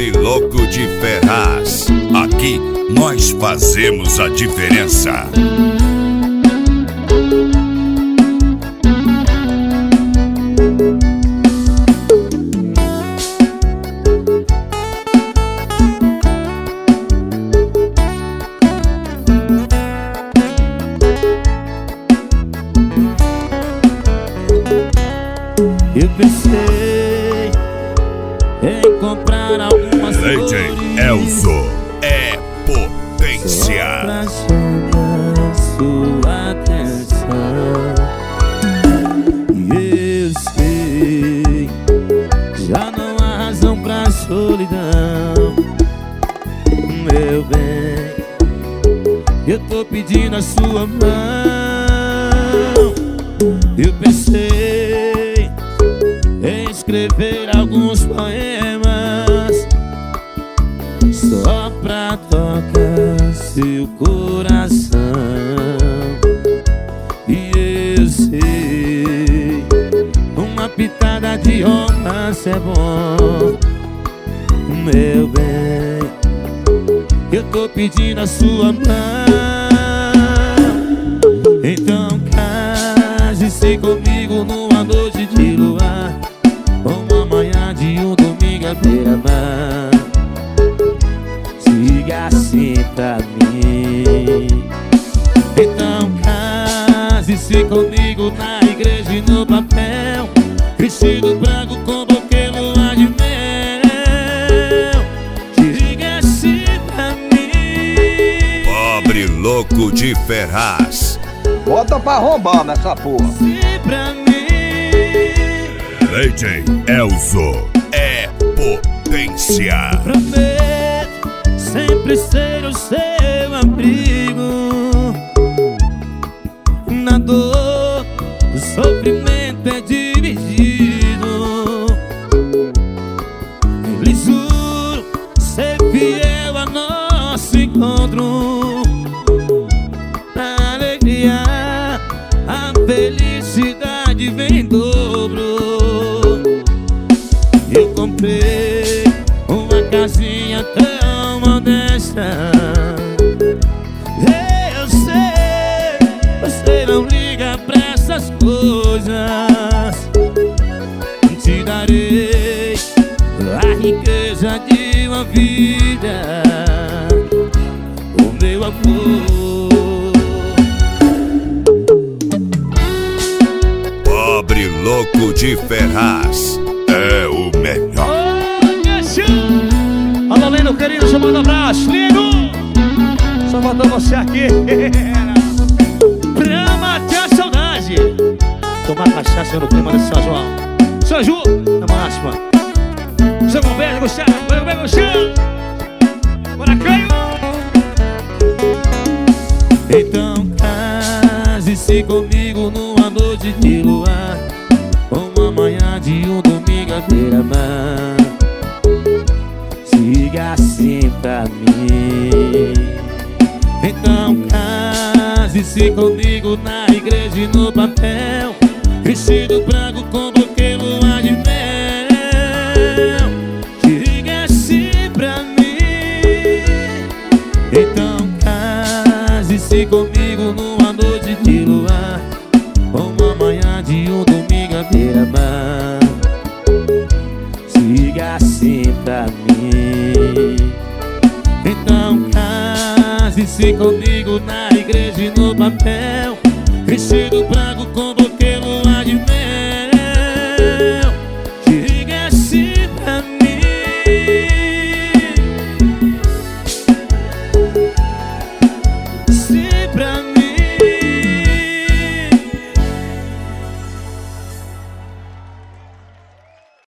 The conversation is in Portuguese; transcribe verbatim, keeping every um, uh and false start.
Pobre louco de Ferraz. Aqui nós fazemos a diferença. Eu pensei em comprar algumas D J Elzo é potência. pra chamar sua atenção. E eu sei, já não há razão pra solidão. Meu bem, eu tô pedindo a sua mão. Eu pensei em escrever alguns poemas só pra tocar seu coração. E eu sei, uma pitada de romance é bom. Meu bem, eu tô pedindo a sua mão. Então case-se comigo numa noite de luar, uma manhã de um domingo à beira-mar. Siga assim pra mim. Então case-se comigo na igreja e no papel, vestido branco com buquê, lua de mel. Siga assim pra mim. Pobre louco de Ferraz. Bota pra roubar nessa porra. Sim pra mim. D J Elzo é potência. Prometo sempre ser o seu abrigo. Na dor, o sofrimento é dividido. Lhe juro ser fiel a nosso encontro. Na alegria, a felicidade vem em dobro. Eu comprei uma casinha tão modesta. Eu sei, você não liga pra essas coisas. Te darei a riqueza de uma vida, o meu amor. Pobre louco de Ferraz é o melhor. Alô, Lino, querido, chamando abraço. Lino, só faltou você aqui. Pra matar a saudade. Tomar cachaça no clima desse São João. São João, na máxima. Seu Gilberto, Gustavo, vai, vai, Gustavo. Bora, Caio. Então case-se comigo numa noite de luar, uma manhã de um domingo à beira-mar. Siga assim pra mim. Então case-se comigo na igreja e no papel, vestido branco com buquê, lua de mel. Siga assim pra mim. Então case-se comigo numa noite de luar, uma manhã de um domingo à beira-mar. Siga assim pra mim. Então case-se comigo na igreja e no papel, vestido branco com buquê, lua de mel. Siga assim pra mim. Sim pra mim.